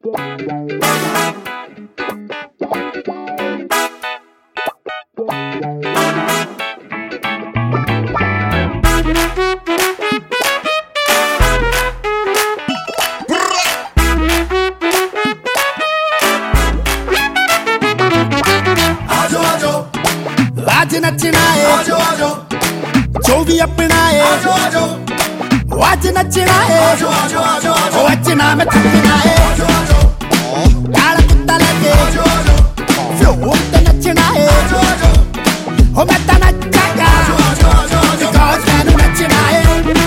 आज नचना है, जो भी अपना है, आज नचना है, आज नाम थकना है, काला कुत्ता लगे, फ्लोर पे नचना है, हो मैं तो नचेगा, because मैंने नचना है।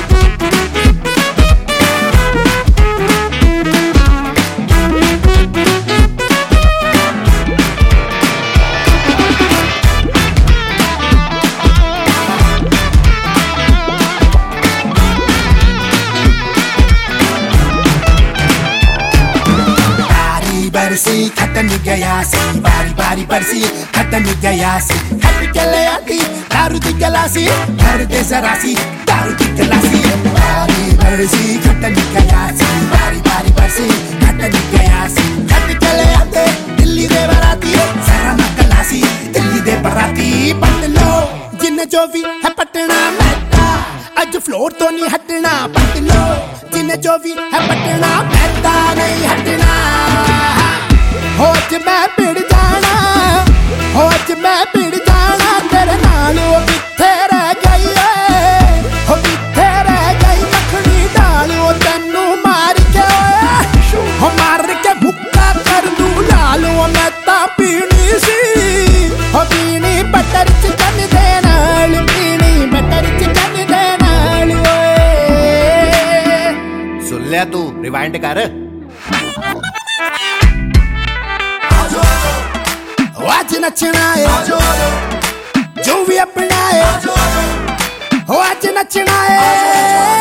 बरसी खत्म गया सी, बारी बारी बरसी खत्म गया सी, हट चले आती दारू दी गिलासी, भर दे जरा सी दारू दी गिलासी। बारी बरसी खत्म गया सी, बारी बारी बरसी खत्म गया सी, हट चले आते दिल्ली दे बराती, जरा नकलासी दिल्ली दे बराती। पट लो जिन्हें जो भी है पटना मैदा, अज फ्लोर तो नहीं हटना। पट लो जिन्हें जो भी है पटना मैदा, नहीं हटना। हो अज मैं पिड़ जाना, हो अज मैं पिड़ जाना, तेरे नाल वो किथे रह गई है, हो किथे रह गई मखनी दाल, वो तेनू मार के हो मार के भुक्का कर दूं लाल। वो मैं तां पीनी सी, हो पीनी बटर चिकन दे नाल, पीनी बटर चिकन दे नाल। सुन लिया तू, रिवाइंड कर। आज नचना है, जो भी अपना है, आज नचना है।